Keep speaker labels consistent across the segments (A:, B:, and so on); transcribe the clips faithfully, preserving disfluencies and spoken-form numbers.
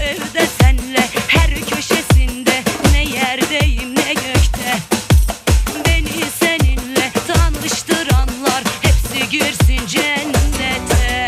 A: evde senle her köşesinde, ne yerdeyim ne gökte. Beni seninle tanıştıranlar hepsi girsin cennete.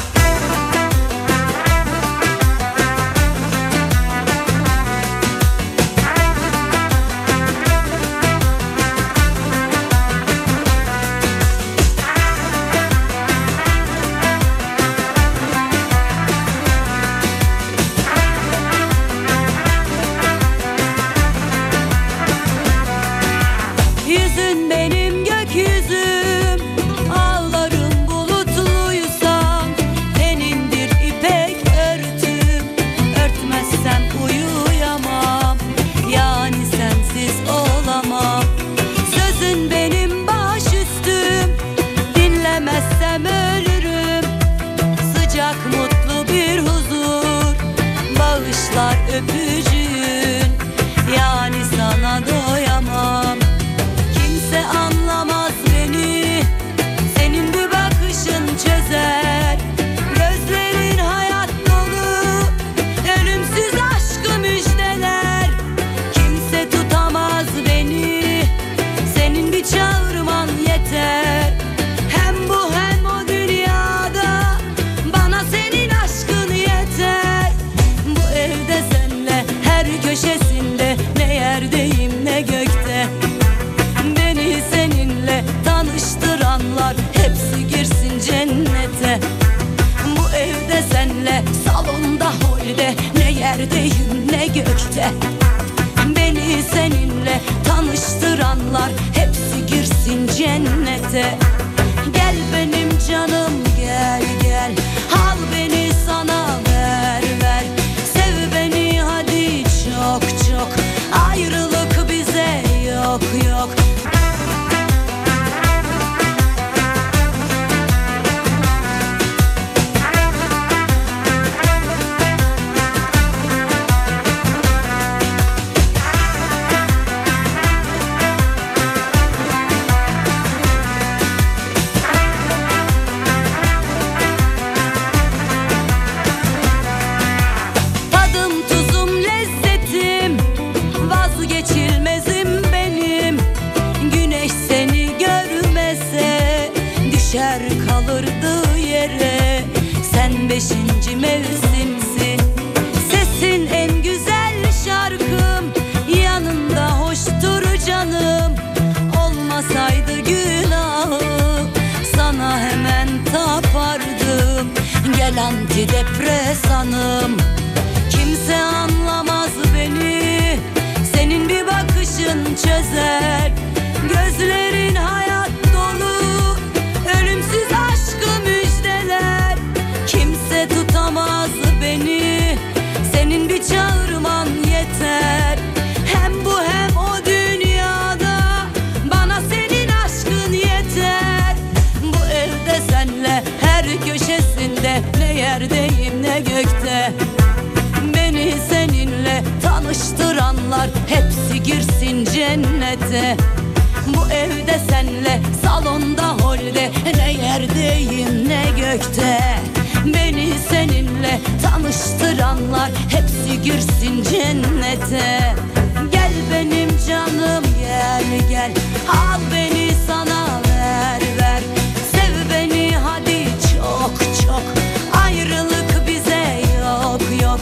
A: Yüzün benim gökyüzüm, ağlarım bulutluysam, tenindir ipek örtüm, örtmezsem uyuyamam, yani sensiz olamam. Sözün benim baş üstüm, dinlemezsem ölürüm, sıcak mutlu bir huzur bağışlar öpücüğün, yani sana doyamam. Kimse anlamaz beni, senin bir bakışın çözer. Gözlerin hayat dolu, ölümsüz aşkı müjdeler. Kimse tutamaz beni, senin bir çağırman yeter. Hem bu hem o dünyada, bana senin aşkın yeter. Bu evde senle her köşesinde, ne yerdeyim ne gökte. Beni seninle tanıştıranlar hepsi girsin cennete. Bu evde senle, salonda holde, ne yerdeyim ne gökte. Beni seninle tanıştıranlar hepsi girsin cennete. Gel benim canım gel gel, al beni sana ver ver. Sev beni hadi çok çok, ayrılık bize yok yok. Tadım tuzum lezzetim, vazgeçilmezim benim. Güneş seni görmese düşer kalırdı yere. Sen beşinci mevsimsin, sesin en güzel şarkım, yanında hoştur canım. Olmasaydı günahı, sana hemen tapardım. Gel antidepresanım. Kimse anlamaz beni, senin bir bakışın çözer. Gözlerin hayat dolu, ölümsüz aşkı müjdeler. Kimse tutamaz beni, senin bir çağırman yeter. Hem bu hem o dünyada, bana senin aşkın yeter. Bu evde senle her köşesinde, ne yerdeyim ne gökte. Beni seninle tanıştıranlar hepsi girsin cennete. Bu evde senle, salonda holde, ne yerdeyim ne gökte. Beni seninle tanıştıranlar hepsi girsin cennete. Gel benim canım gel gel, al beni sana ver ver. Sev beni hadi çok çok, ayrılık bize yok yok.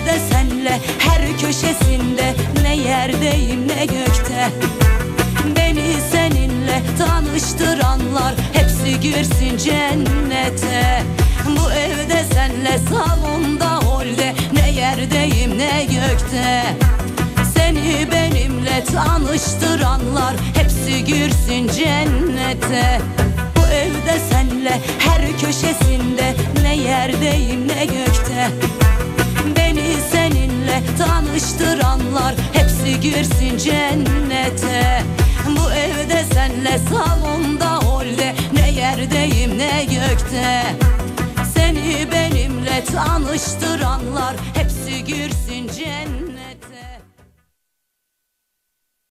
A: köşesinde, ne yerdeyim ne gökte. Beni tanıştıranlar hepsi girsin cennete. Bu evde senle salonda holde, ne yerdeyim ne gökte. Seni benimle tanıştıranlar hepsi girsin cennete. Bu evde senle her köşesinde, ne yerdeyim ne gökte. Beni seninle tanıştıranlar hepsi girsin cennete. Bu evde senle salonda holde, ne yerdeyim ne gökte. Seni benimle tanıştıranlar